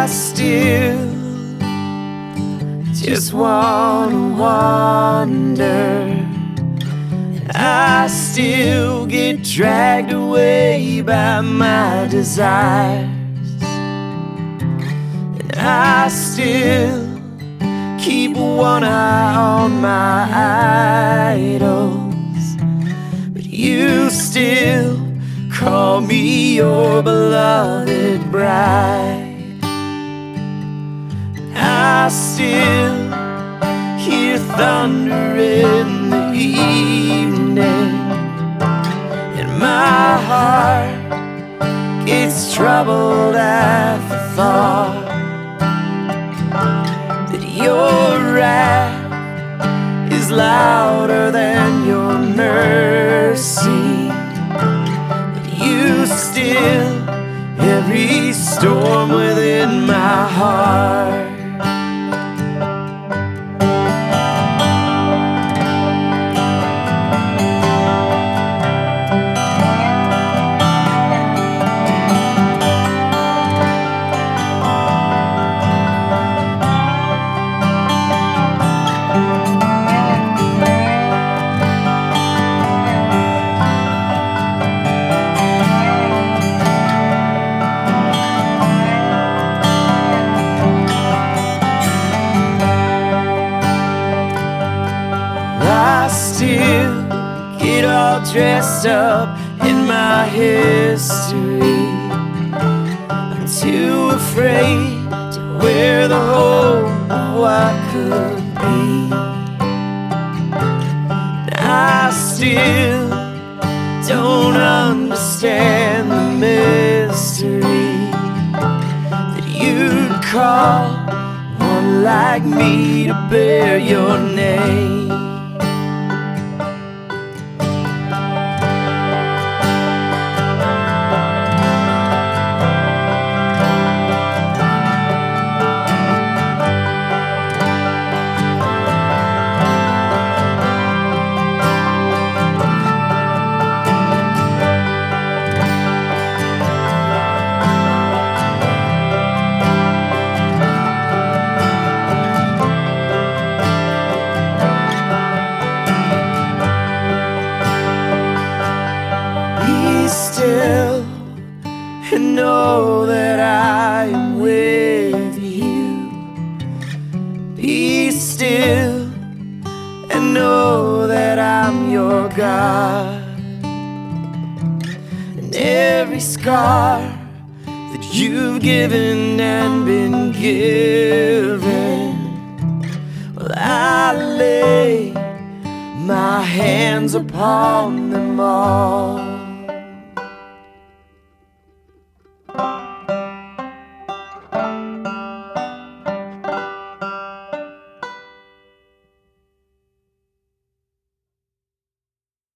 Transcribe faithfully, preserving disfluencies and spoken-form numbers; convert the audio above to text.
still just wanna wander. I still get dragged away by my desires, and I still keep one eye on my idols, but you still call me your beloved bride. I still hear thunder in the evening, and my heart gets troubled at the thought that your wrath is louder than your mercy, but you still every storm within my heart. I still get all dressed up in my history. I'm too afraid to wear the hope of what could be. And I still don't understand the mystery that you'd call one like me to bear your name. Still, and know that I am with you. Be still and know that I'm your God. And every scar that you've given and been given, well, I lay my hands upon them all.